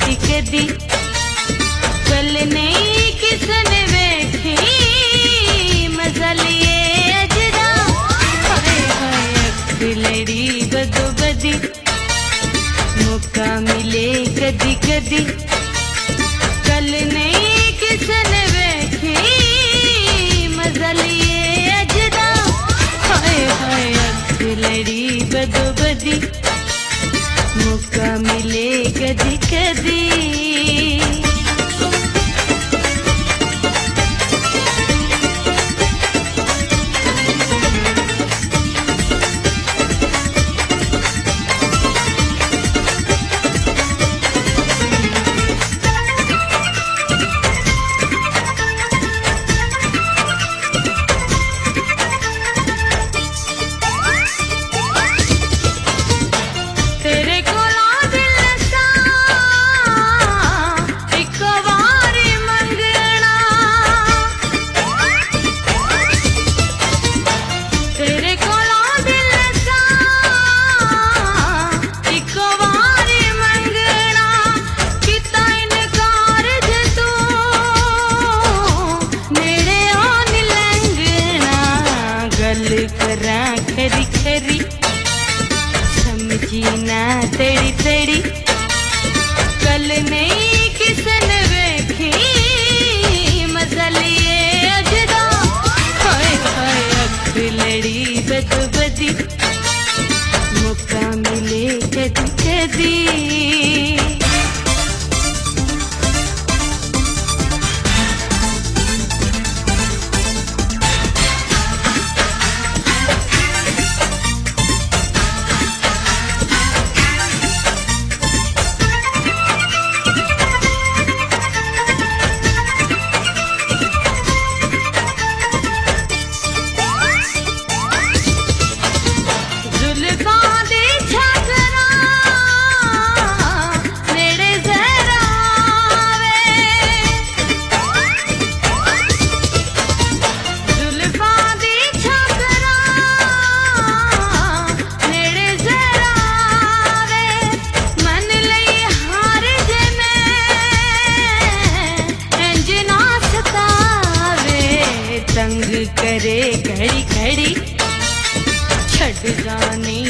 कदी कदी कल नहीं किसने वेखी मजा लिए अजदा हाय हाय अख लड़ी बदो बदी मौका मिले कदी कदी कल नहीं किसने वेखी मजा लिए अजदा हाय हाय अख लड़ी बदो बदी मौका मिले कदी कदी। खरी खरी समझी ना तेरी तेरी कल नहीं किसन वेखी मजा लिए अजदा हाय हाय अख लड़ी बद बदी मौका मिले कदी कदी। तंग करे घड़ी घड़ी छड़ जाने